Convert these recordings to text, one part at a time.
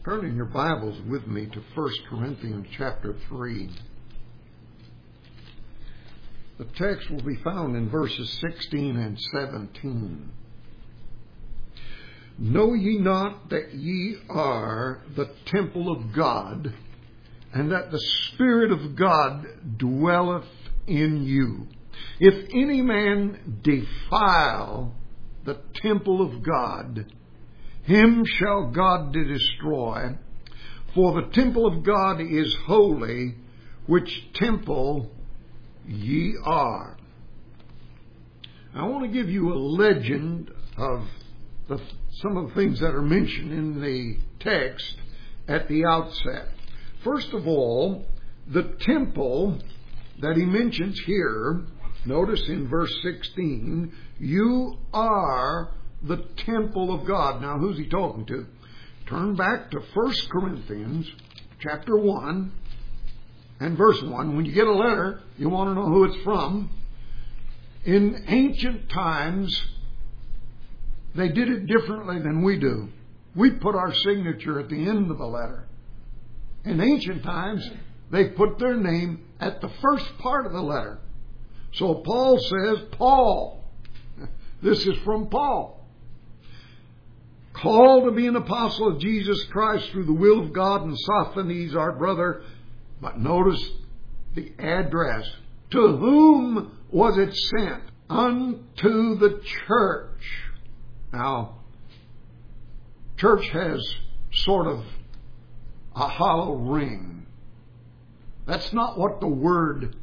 Turn in your Bibles with me to 1 Corinthians chapter 3. The text will be found in verses 16 and 17. Know ye not that ye are the temple of God, and that the Spirit of God dwelleth in you? If any man defile the temple of God, him shall God destroy. For the temple of God is holy, which temple ye are. I want to give you a legend of some of the things that are mentioned in the text at the outset. First of all, the temple that he mentions here, notice in verse 16, you are the temple of God. Now, who's he talking to? Turn back to 1 Corinthians chapter 1 and verse 1. When you get a letter, you want to know who it's from. In ancient times, they did it differently than we do. We put our signature at the end of the letter. In ancient times, they put their name at the first part of the letter. So Paul says, Paul. This is from Paul. Called to be an apostle of Jesus Christ through the will of God, and Sosthenes our brother. But notice the address. To whom was it sent? Unto the church. Now, church has sort of a hollow ring. That's not what the word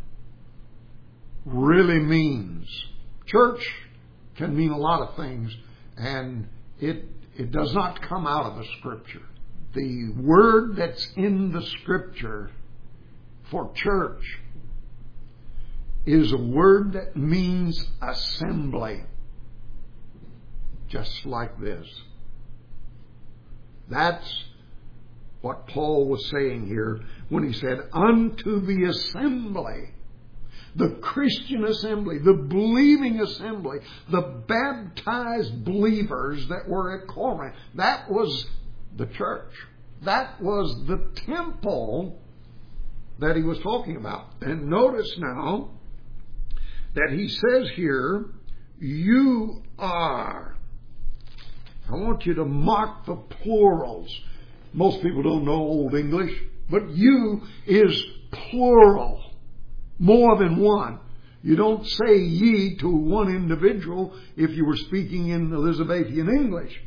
really means. Church can mean a lot of things, and it does not come out of the Scripture. The word that's in the Scripture for church is a word that means assembly. Just like this. That's what Paul was saying here when he said, unto the assembly. The Christian assembly, the believing assembly, the baptized believers that were at Corinth. That was the church. That was the temple that he was talking about. And notice now that he says here, you are. I want you to mark the plurals. Most people don't know Old English, but you is plural. More than one. You don't say ye to one individual if you were speaking in Elizabethan English.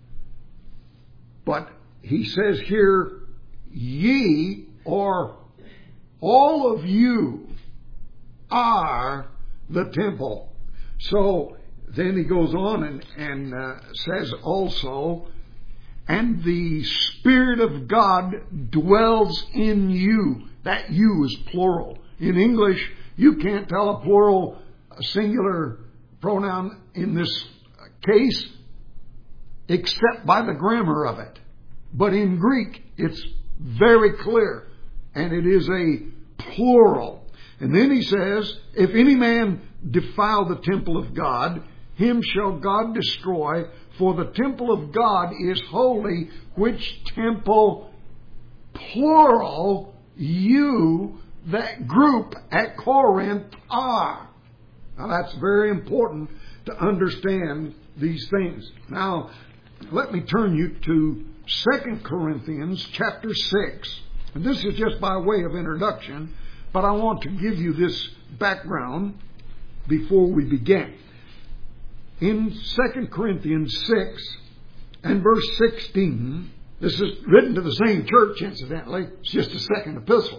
But he says here, ye, or all of you, are the temple. So then he goes on and says also, and the Spirit of God dwells in you. That you is plural. In English, you can't tell a plural, a singular pronoun in this case, except by the grammar of it. But in Greek, it's very clear, and it is a plural. And then he says, if any man defile the temple of God, him shall God destroy, for the temple of God is holy, which temple, plural, you, that group at Corinth are. Now that's very important to understand these things. Now, let me turn you to 2 Corinthians chapter 6. And this is just by way of introduction, but I want to give you this background before we begin. In 2 Corinthians 6 and verse 16, this is written to the same church, incidentally. It's just a second epistle.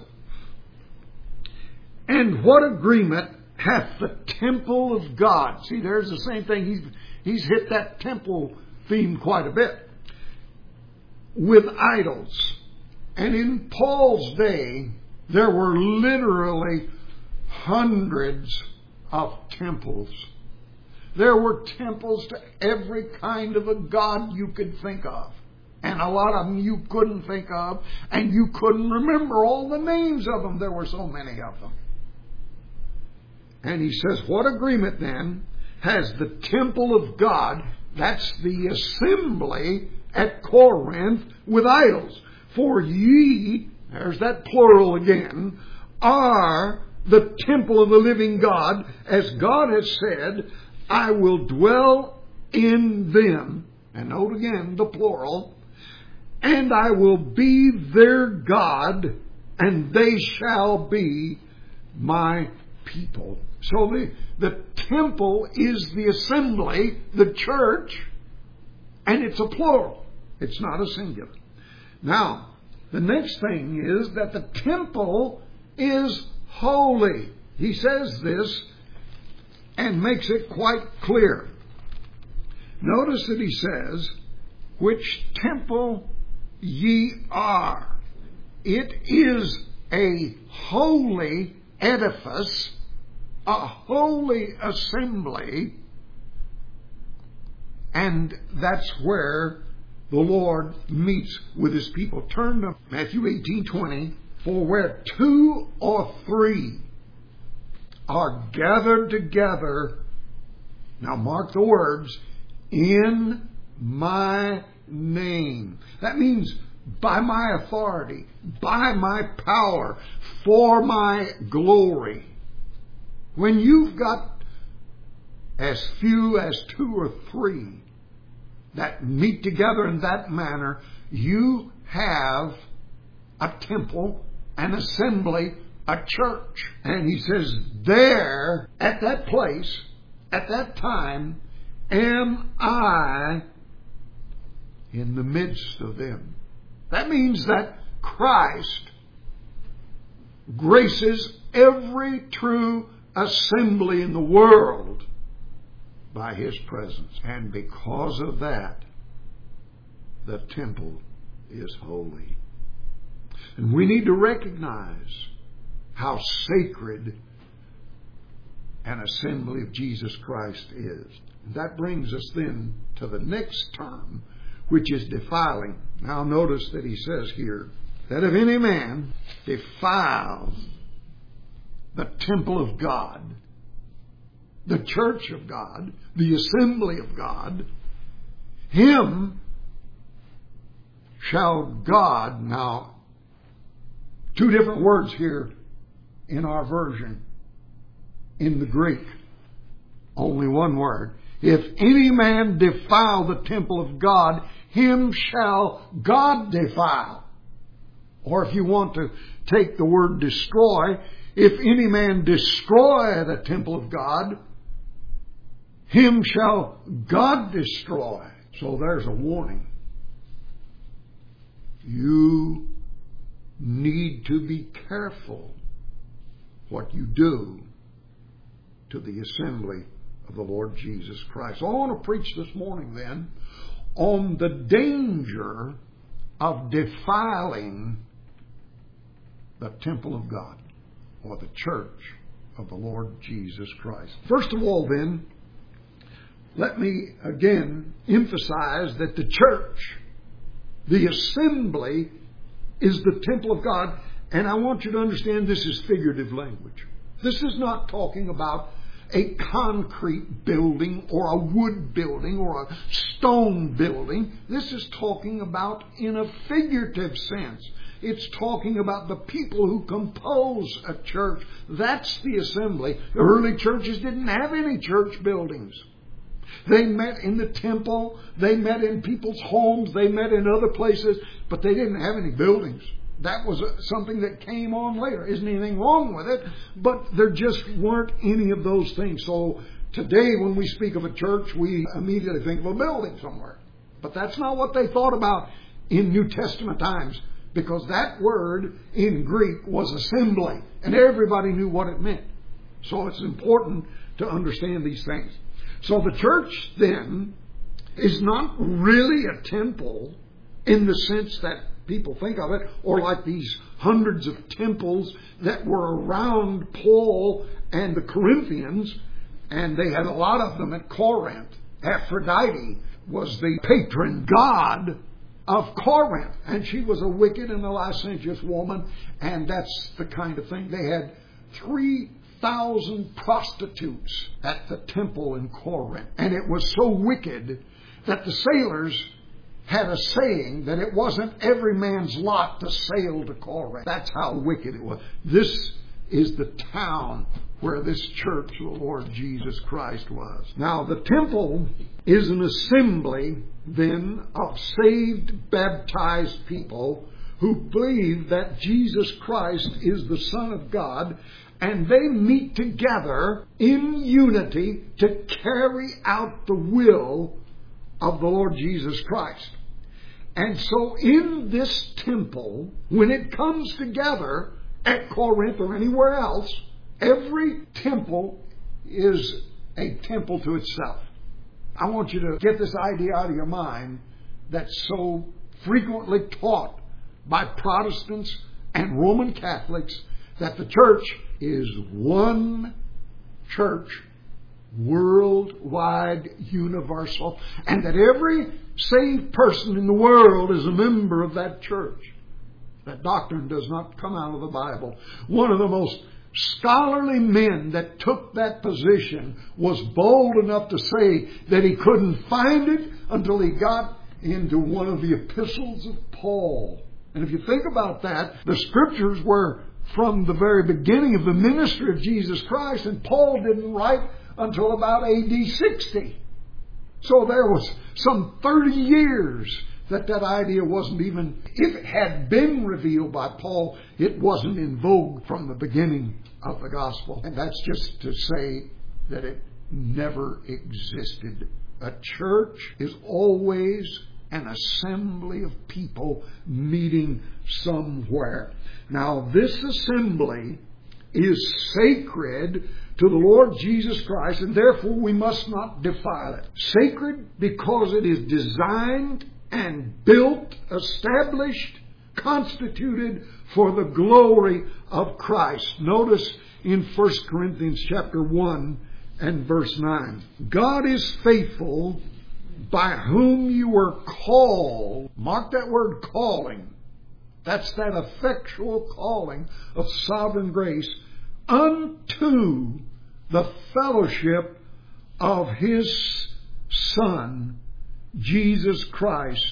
And what agreement hath the temple of God? See, there's the same thing. He's hit that temple theme quite a bit. With idols. And in Paul's day, there were literally hundreds of temples. There were temples to every kind of a god you could think of. And a lot of them you couldn't think of. And you couldn't remember all the names of them. There were so many of them. And he says, what agreement then has the temple of God, that's the assembly at Corinth with idols. For ye, there's that plural again, are the temple of the living God, as God has said, I will dwell in them. And note again the plural. And I will be their God, and they shall be my people. So the temple is the assembly, the church, and it's a plural. It's not a singular. Now, the next thing is that the temple is holy. He says this and makes it quite clear. Notice that he says, which temple ye are. It is a holy edifice, a holy assembly, and that's where the Lord meets with His people. Turn to Matthew 18:20. For where 2 or 3 are gathered together, now mark the words, in my name. That means by my authority, by my power, for my glory. When you've got as few as 2 or 3 that meet together in that manner, you have a temple, an assembly, a church. And he says, there, at that place, at that time, am I in the midst of them. That means that Christ graces every true assembly in the world by His presence. And because of that, the temple is holy. And we need to recognize how sacred an assembly of Jesus Christ is. And that brings us then to the next term, which is defiling. Now notice that he says here that if any man defiles the temple of God, the church of God, the assembly of God, him shall God, now 2 different words here in our version, in the Greek, only one word. If any man defile the temple of God, him shall God defile. Or if you want to take the word destroy, if any man destroy the temple of God, him shall God destroy. So there's a warning. You need to be careful what you do to the assembly of the Lord Jesus Christ. So I want to preach this morning then on the danger of defiling the temple of God or the church of the Lord Jesus Christ. First of all then, let me again emphasize that the church, the assembly, is the temple of God. And I want you to understand this is figurative language. This is not talking about a concrete building or a wood building or a stone building. This is talking about in a figurative sense. It's talking about the people who compose a church. That's the assembly. The early churches didn't have any church buildings. They met in the temple. They met in people's homes. They met in other places. But they didn't have any buildings. That was something that came on later. Isn't anything wrong with it, but there just weren't any of those things. So today when we speak of a church, we immediately think of a building somewhere. But that's not what they thought about in New Testament times, because that word in Greek was assembly, and everybody knew what it meant. So it's important to understand these things. So the church then is not really a temple in the sense that people think of it, or like these hundreds of temples that were around Paul and the Corinthians, and they had a lot of them at Corinth. Aphrodite was the patron god of Corinth, and she was a wicked and a licentious woman, and that's the kind of thing. They had 3,000 prostitutes at the temple in Corinth, and it was so wicked that the sailors had a saying that it wasn't every man's lot to sail to Corinth. That's how wicked it was. This is the town where this church of the Lord Jesus Christ was. Now, the temple is an assembly, then, of saved, baptized people who believe that Jesus Christ is the Son of God, and they meet together in unity to carry out the will of the Lord Jesus Christ. And so in this temple, when it comes together at Corinth or anywhere else, every temple is a temple to itself. I want you to get this idea out of your mind that's so frequently taught by Protestants and Roman Catholics, that the church is one church, worldwide, universal, and that every saved person in the world is a member of that church. That doctrine does not come out of the Bible. One of the most scholarly men that took that position was bold enough to say that he couldn't find it until he got into one of the epistles of Paul. And if you think about that, the scriptures were from the very beginning of the ministry of Jesus Christ, and Paul didn't write until about AD 60. So there was some 30 years that idea wasn't even, if it had been revealed by Paul, it wasn't in vogue from the beginning of the gospel. And that's just to say that it never existed. A church is always an assembly of people meeting somewhere. Now, this assembly is sacred to the Lord Jesus Christ, and therefore we must not defile it. Sacred because it is designed and built, established, constituted for the glory of Christ. Notice in 1 Corinthians chapter 1 and verse 9. God is faithful, by whom you were called. Mark that word, calling. That's that effectual calling of sovereign grace unto the fellowship of His Son, Jesus Christ,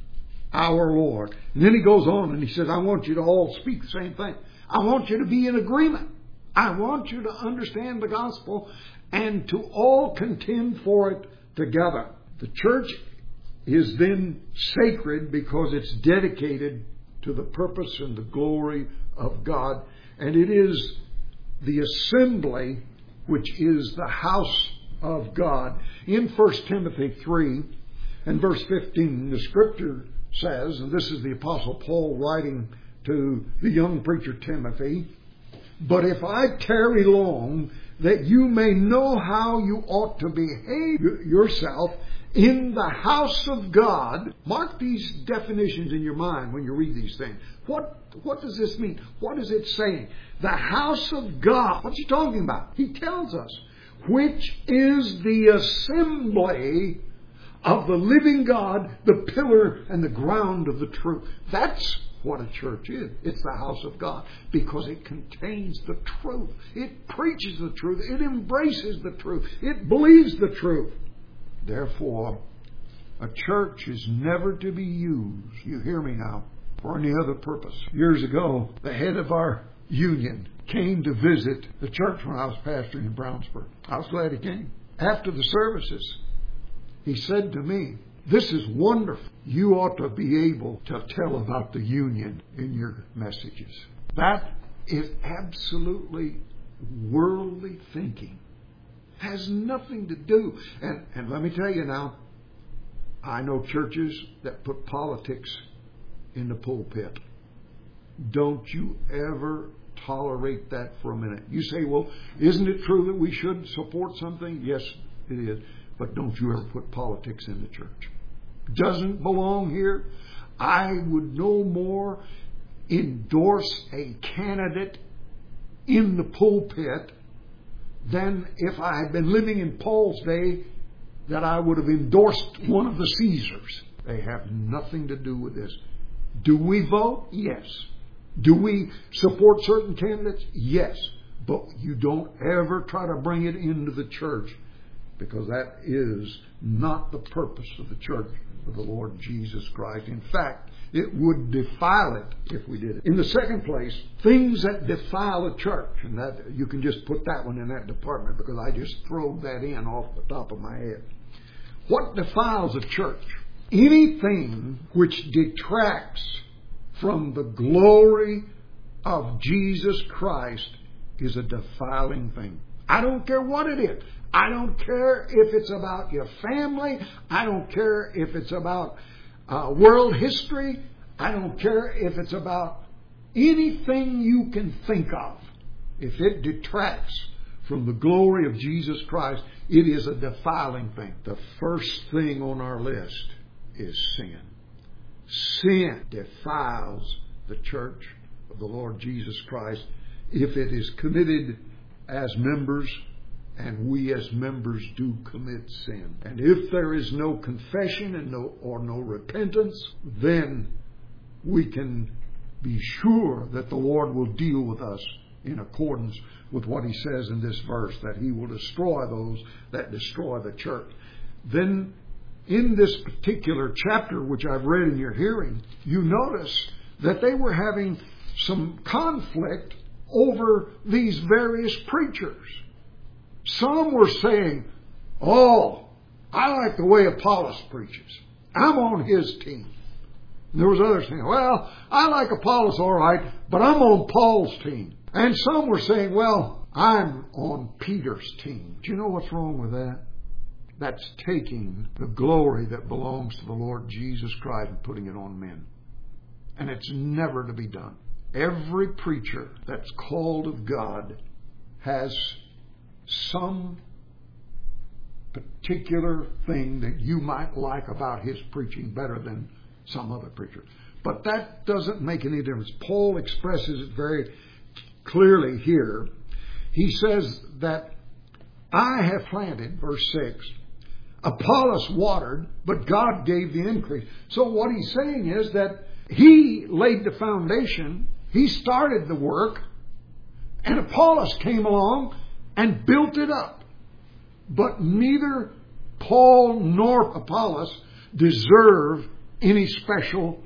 our Lord. And then he goes on and he says, I want you to all speak the same thing. I want you to be in agreement. I want you to understand the gospel and to all contend for it together. The church is then sacred because it's dedicated to the purpose and the glory of God. And it is the assembly which is the house of God. In 1 Timothy 3 and verse 15, the scripture says, and this is the Apostle Paul writing to the young preacher Timothy, but if I tarry long, that you may know how you ought to behave yourself in the house of God. Mark these definitions in your mind when you read these things. What does this mean? What is it saying? The house of God. What's he talking about? He tells us, which is the assembly of the living God, the pillar and the ground of the truth. That's what a church is. It's the house of God because it contains the truth. It preaches the truth. It embraces the truth. It believes the truth. Therefore, a church is never to be used, you hear me now, for any other purpose. Years ago, the head of our union came to visit the church when I was pastoring in Brownsburg. I was glad he came. After the services, he said to me, this is wonderful. You ought to be able to tell about the union in your messages. That is absolutely worldly thinking. Has nothing to do. And let me tell you now, I know churches that put politics in the pulpit. Don't you ever tolerate that for a minute. You say, well, isn't it true that we should support something? Yes, it is. But don't you ever put politics in the church. Doesn't belong here. I would no more endorse a candidate in the pulpit than if I had been living in Paul's day, that I would have endorsed one of the Caesars. They have nothing to do with this. Do we vote? Yes. Do we support certain candidates? Yes. But you don't ever try to bring it into the church, because that is not the purpose of the church of the Lord Jesus Christ. In fact, it would defile it if we did it. In the second place, things that defile a church. And that you can just put that one in that department because I just threw that in off the top of my head. What defiles a church? Anything which detracts from the glory of Jesus Christ is a defiling thing. I don't care what it is. I don't care if it's about your family. I don't care if it's about world history. I don't care if it's about anything you can think of. If it detracts from the glory of Jesus Christ, it is a defiling thing. The first thing on our list is sin. Sin defiles the church of the Lord Jesus Christ if it is committed as members, and we as members do commit sin. And if there is no confession and no repentance, then we can be sure that the Lord will deal with us in accordance with what He says in this verse, that He will destroy those that destroy the church. Then in this particular chapter, which I've read in your hearing, you notice that they were having some conflict over these various preachers. Some were saying, "Oh, I like the way Apollos preaches. I'm on his team." And there was others saying, "Well, I like Apollos all right, but I'm on Paul's team." And some were saying, "Well, I'm on Peter's team." Do you know what's wrong with that? That's taking the glory that belongs to the Lord Jesus Christ and putting it on men. And it's never to be done. Every preacher that's called of God has some particular thing that you might like about his preaching better than some other preacher. But that doesn't make any difference. Paul expresses it very clearly here. He says that I have planted, verse 6, Apollos watered, but God gave the increase. So what he's saying is that he laid the foundation, he started the work, and Apollos came along and built it up. But neither Paul nor Apollos deserve any special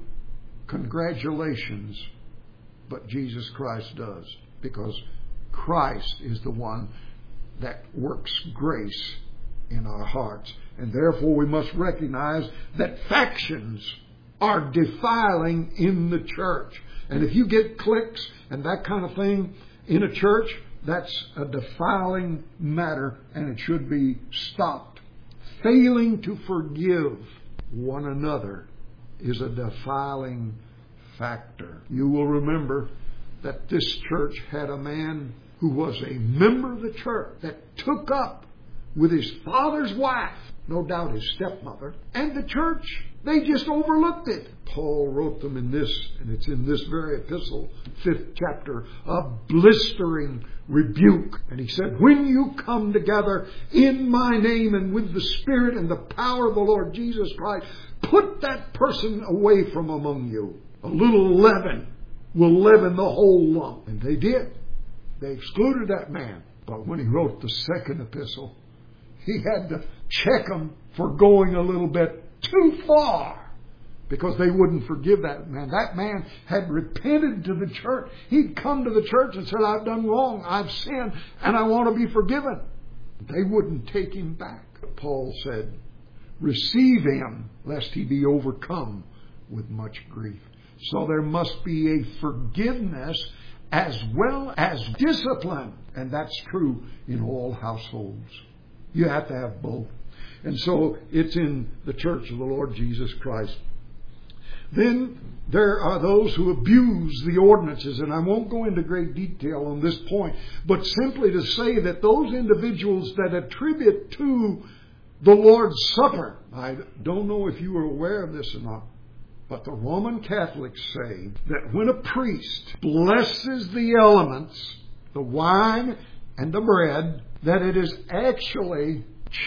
congratulations, but Jesus Christ does, because Christ is the one that works grace in our hearts. And therefore we must recognize that factions are defiling in the church. And if you get cliques and that kind of thing in a church, that's a defiling matter, and it should be stopped. Failing to forgive one another is a defiling factor. You will remember that this church had a man who was a member of the church that took up with his father's wife, no doubt his stepmother, and the church, they just overlooked it. Paul wrote them in this, and it's in this very epistle, 5th chapter, a blistering rebuke. And he said, when you come together in my name and with the Spirit and the power of the Lord Jesus Christ, put that person away from among you. A little leaven will leaven the whole lump. And they did. They excluded that man. But when he wrote the second epistle, he had to check them for going a little bit too far, because they wouldn't forgive that man. That man had repented to the church. He'd come to the church and said, I've done wrong, I've sinned, and I want to be forgiven. They wouldn't take him back. Paul said, receive him, lest he be overcome with much grief. So there must be a forgiveness as well as discipline. And that's true in all households. You have to have both. And so it's in the church of the Lord Jesus Christ. Then there are those who abuse the ordinances, and I won't go into great detail on this point, but simply to say that those individuals that attribute to the Lord's Supper, I don't know if you are aware of this or not, but the Roman Catholics say that when a priest blesses the elements, the wine and the bread, that it is actually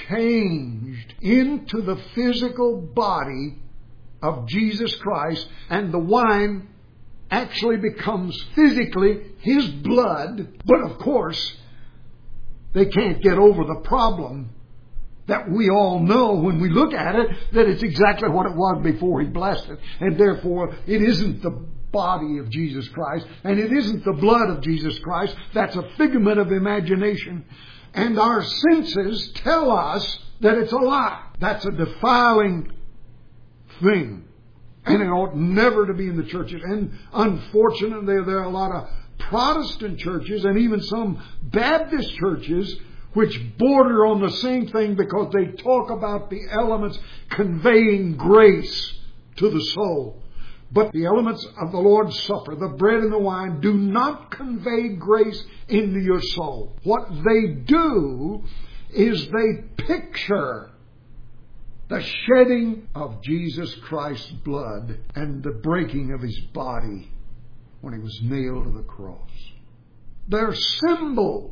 changed into the physical body of Jesus Christ, and the wine actually becomes physically His blood. But of course, they can't get over the problem that we all know when we look at it that it's exactly what it was before He blessed it. And therefore, it isn't the body of Jesus Christ, and it isn't the blood of Jesus Christ. That's a figment of imagination. And our senses tell us that it's a lie. That's a defiling thing. And it ought never to be in the churches. And unfortunately, there are a lot of Protestant churches and even some Baptist churches which border on the same thing, because they talk about the elements conveying grace to the soul. But the elements of the Lord's Supper, the bread and the wine, do not convey grace into your soul. What they do is they picture the shedding of Jesus Christ's blood and the breaking of His body when He was nailed to the cross. They're symbols,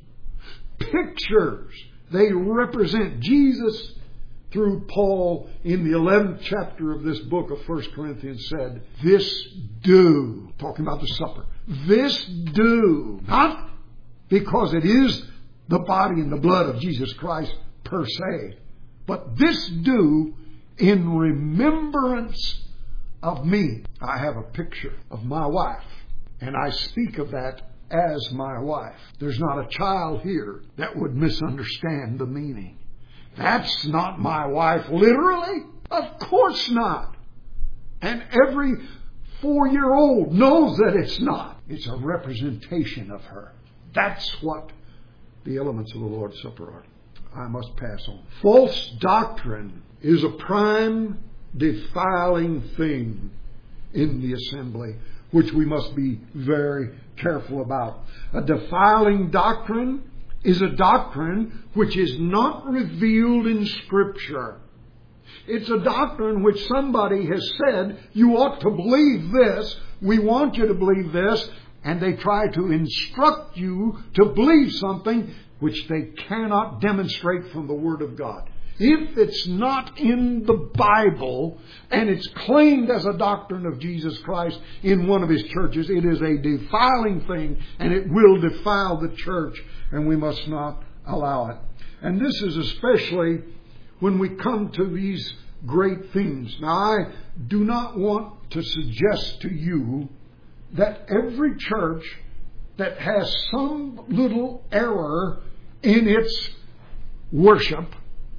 pictures. They represent Jesus. Through Paul in the 11th chapter of this book of 1 Corinthians said, this do, talking about the supper, this do, not because it is the body and the blood of Jesus Christ per se, but this do in remembrance of me. I have a picture of my wife, and I speak of that as my wife. There's not a child here that would misunderstand the meaning. That's not my wife literally. Of course not. And every 4-year-old knows that it's not. It's a representation of her. That's what the elements of the Lord's Supper are. I must pass on. False doctrine is a prime defiling thing in the assembly, which we must be very careful about. A defiling doctrine is a doctrine which is not revealed in Scripture. It's a doctrine which somebody has said, you ought to believe this, we want you to believe this, and they try to instruct you to believe something which they cannot demonstrate from the Word of God. If it's not in the Bible and it's claimed as a doctrine of Jesus Christ in one of His churches, it is a defiling thing, and it will defile the church, and we must not allow it. And this is especially when we come to these great themes. Now, I do not want to suggest to you that every church that has some little error in its worship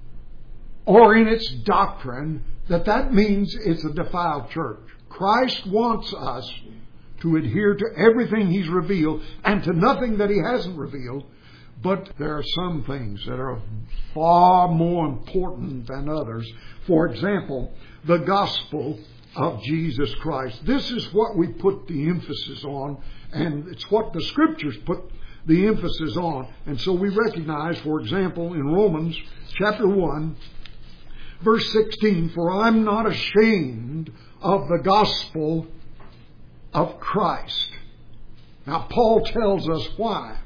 or in its doctrine, that means it's a defiled church. Christ wants us to adhere to everything He's revealed and to nothing that He hasn't revealed. But there are some things that are far more important than others. For example, the gospel of Jesus Christ. This is what we put the emphasis on, and it's what the Scriptures put the emphasis on. And so we recognize, for example, in Romans chapter 1, verse 16, for I'm not ashamed of the gospel of Christ. Now, Paul tells us why.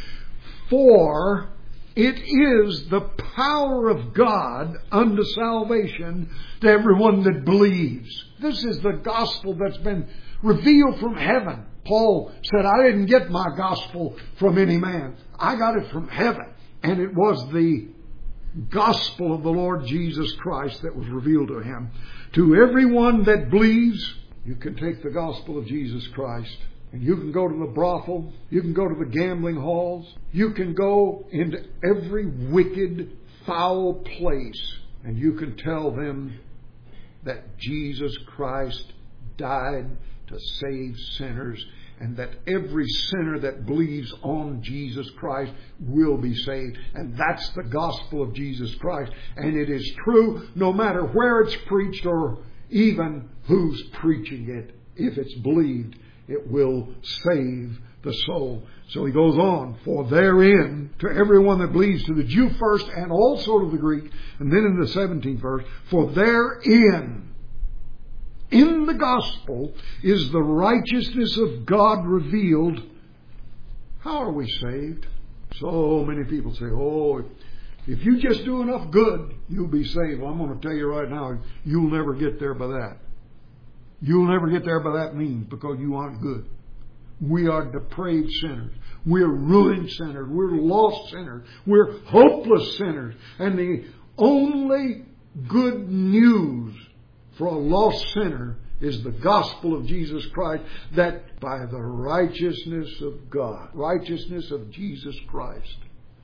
For it is the power of God unto salvation to everyone that believes. This is the gospel that's been revealed from heaven. Paul said, I didn't get my gospel from any man. I got it from heaven. And it was the gospel of the Lord Jesus Christ that was revealed to him. To everyone that believes, you can take the gospel of Jesus Christ, and you can go to the brothel, you can go to the gambling halls, you can go into every wicked, foul place, and you can tell them that Jesus Christ died to save sinners, and that every sinner that believes on Jesus Christ will be saved. And that's the gospel of Jesus Christ. And it is true no matter where it's preached or even who's preaching it. If it's believed, it will save the soul. So he goes on, for therein, to everyone that believes, to the Jew first and also to the Greek, and then in the 17th verse, for therein, in the gospel, is the righteousness of God revealed. How are we saved? So many people say, if you just do enough good, you'll be saved. Well, I'm going to tell you right now, you'll never get there by that. You'll never get there by that means, because you aren't good. We are depraved sinners. We're ruined sinners. We're lost sinners. We're hopeless sinners. And the only good news for a lost sinner is the gospel of Jesus Christ, that by the righteousness of God, righteousness of Jesus Christ,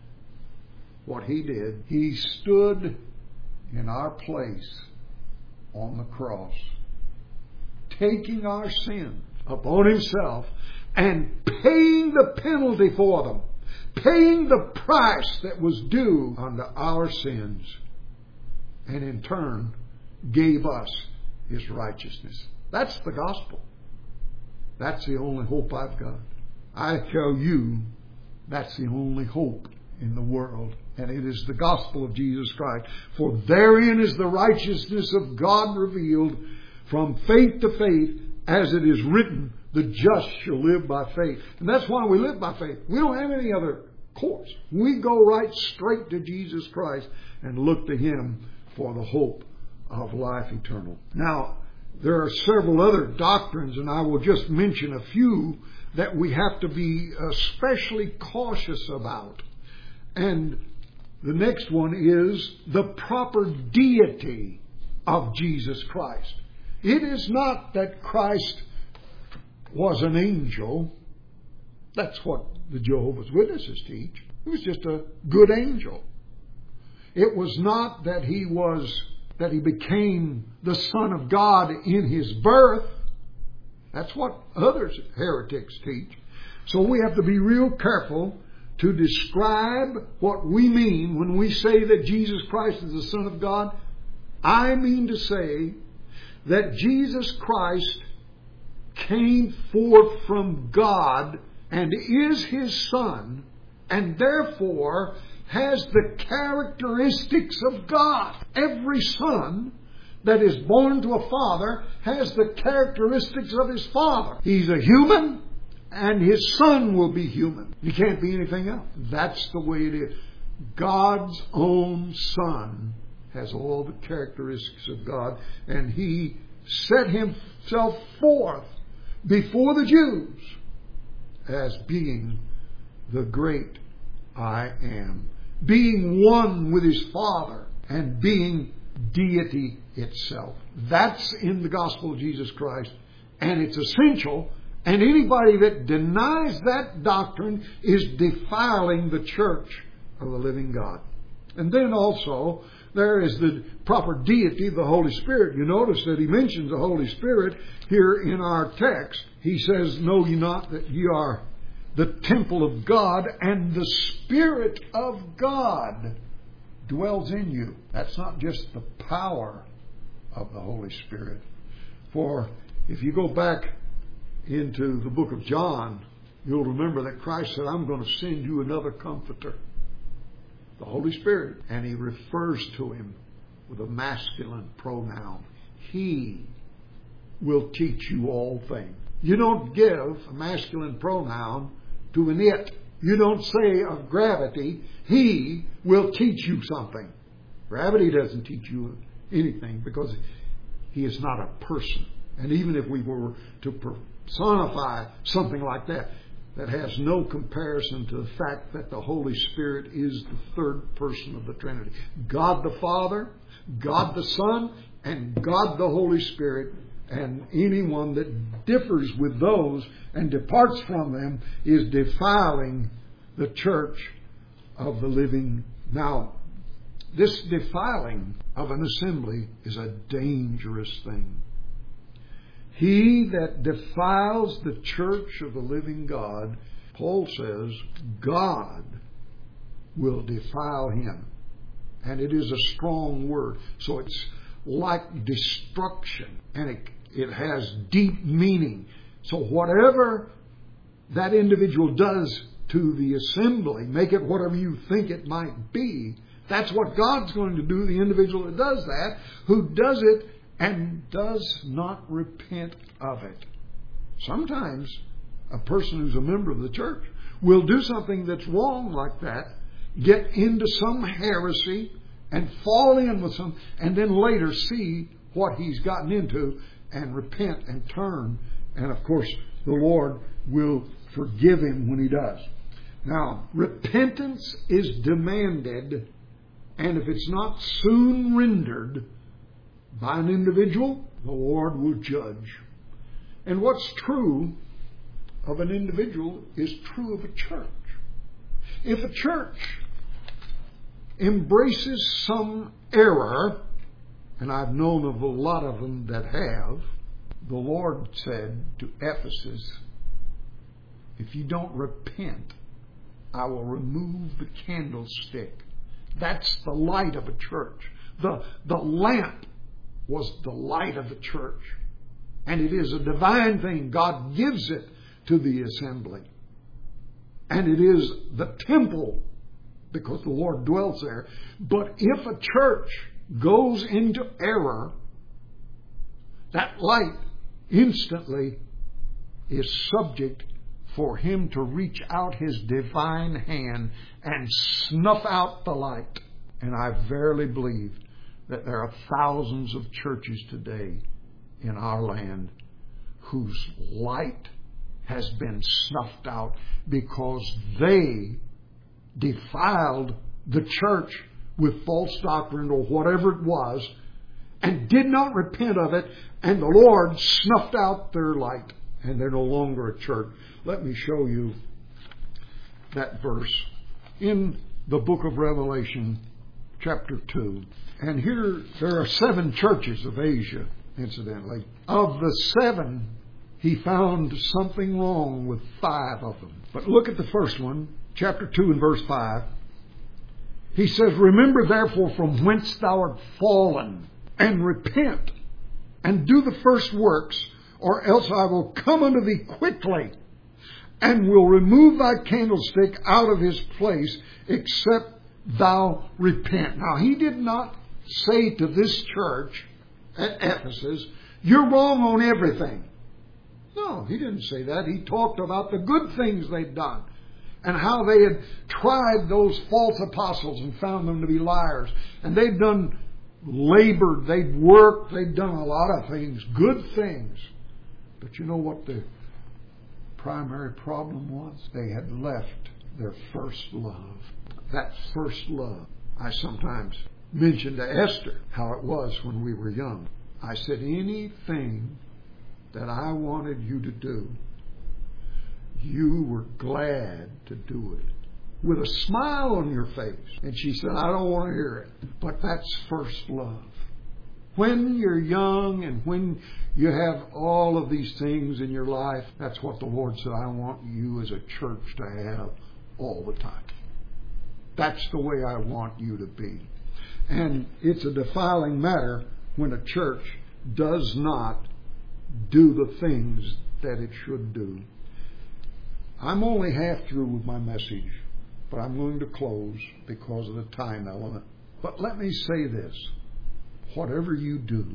what He did, He stood in our place on the cross, taking our sins upon Himself and paying the penalty for them, paying the price that was due unto our sins, and in turn gave us His righteousness. That's the gospel. That's the only hope I've got. I tell you, that's the only hope in the world. And it is the gospel of Jesus Christ. For therein is the righteousness of God revealed from faith to faith, as it is written, the just shall live by faith. And that's why we live by faith. We don't have any other course. We go right straight to Jesus Christ and look to Him for the hope of life eternal. Now, there are several other doctrines, and I will just mention a few that we have to be especially cautious about. And the next one is the proper deity of Jesus Christ. It is not that Christ was an angel. That's what the Jehovah's Witnesses teach. He was just a good angel. It was not that He became the Son of God in His birth. That's what others heretics teach. So we have to be real careful to describe what we mean when we say that Jesus Christ is the Son of God. I mean to say that Jesus Christ came forth from God and is His Son, and therefore has the characteristics of God. Every son that is born to a father has the characteristics of his father. He's a human, and his son will be human. He can't be anything else. That's the way it is. God's own Son has all the characteristics of God, and He set Himself forth before the Jews as being the great I Am, being one with His Father, and being deity itself. That's in the gospel of Jesus Christ, and it's essential, and anybody that denies that doctrine is defiling the church of the living God. And then also, there is the proper deity of the Holy Spirit. You notice that He mentions the Holy Spirit here in our text. He says, "Know ye not that ye are the temple of God, and the Spirit of God dwells in you." That's not just the power of the Holy Spirit. For if you go back into the book of John, you'll remember that Christ said, "I'm going to send you another comforter, the Holy Spirit." And He refers to Him with a masculine pronoun. He will teach you all things. You don't give a masculine pronoun to an it. You don't say of gravity, He will teach you something. Gravity doesn't teach you anything because He is not a person. And even if we were to personify something like that, that has no comparison to the fact that the Holy Spirit is the third person of the Trinity. God the Father, God the Son, and God the Holy Spirit. And anyone that differs with those and departs from them is defiling the church of the living. Now, this defiling of an assembly is a dangerous thing. He that defiles the church of the living God, Paul says, God will defile him. And it is a strong word. So it's like destruction. And it has deep meaning. So whatever that individual does to the assembly, make it whatever you think it might be, that's what God's going to do to the individual that does that, who does it and does not repent of it. Sometimes a person who's a member of the church will do something that's wrong like that, get into some heresy and fall in with some, and then later see what he's gotten into and repent and turn. And of course, the Lord will forgive him when he does. Now, repentance is demanded And if it's not soon rendered by an individual, the Lord will judge. And what's true of an individual is true of a church. If a church embraces some error, and I've known of a lot of them that have, the Lord said to Ephesus, if you don't repent, I will remove the candlestick. That's the light of a church. The lamp was the light of the church. And it is a divine thing. God gives it to the assembly. And it is the temple because the Lord dwells there. But if a church goes into error, that light instantly is subject for Him to reach out His divine hand and snuff out the light. And I verily believe that there are thousands of churches today in our land whose light has been snuffed out because they defiled the church with false doctrine or whatever it was and did not repent of it, and the Lord snuffed out their light, and they're no longer a church. Let me show you that verse in the book of Revelation, chapter 2. And here there are 7 churches of Asia, incidentally. Of the 7, he found something wrong with 5 of them. But look at the first one, chapter 2 and verse 5. He says, remember therefore from whence thou art fallen, and repent, and do the first works, or else I will come unto thee quickly, and will remove thy candlestick out of his place, except thou repent. Now, he did not say to this church at Ephesus, you're wrong on everything. No, he didn't say that. He talked about the good things they'd done and how they had tried those false apostles and found them to be liars. And they'd done labored, they'd worked, they'd done a lot of things, good things. But you know what the primary problem was? They had left their first love. That first love. I sometimes mention to Esther how it was when we were young. I said, anything that I wanted you to do, you were glad to do it with a smile on your face. And she said, I don't want to hear it. But that's first love. When you're young and when you have all of these things in your life, that's what the Lord said, I want you as a church to have all the time. That's the way I want you to be. And it's a defiling matter when a church does not do the things that it should do. I'm only half through with my message, but I'm going to close because of the time element. But let me say this. Whatever you do,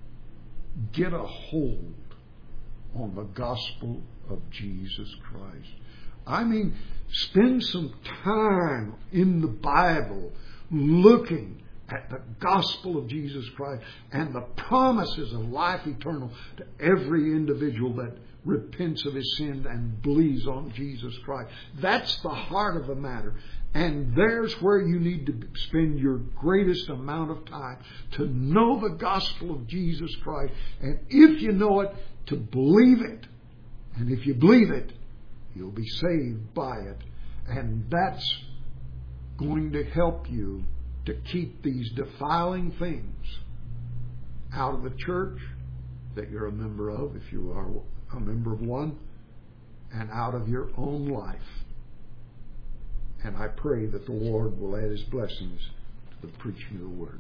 get a hold on the gospel of Jesus Christ. I mean, spend some time in the Bible looking at the gospel of Jesus Christ and the promises of life eternal to every individual that repents of his sin and believes on Jesus Christ. That's the heart of the matter. And there's where you need to spend your greatest amount of time, to know the gospel of Jesus Christ. And if you know it, to believe it. And if you believe it, you'll be saved by it. And that's going to help you to keep these defiling things out of the church that you're a member of, if you are a member of one, and out of your own life. And I pray that the Lord will add His blessings to the preaching of the Word.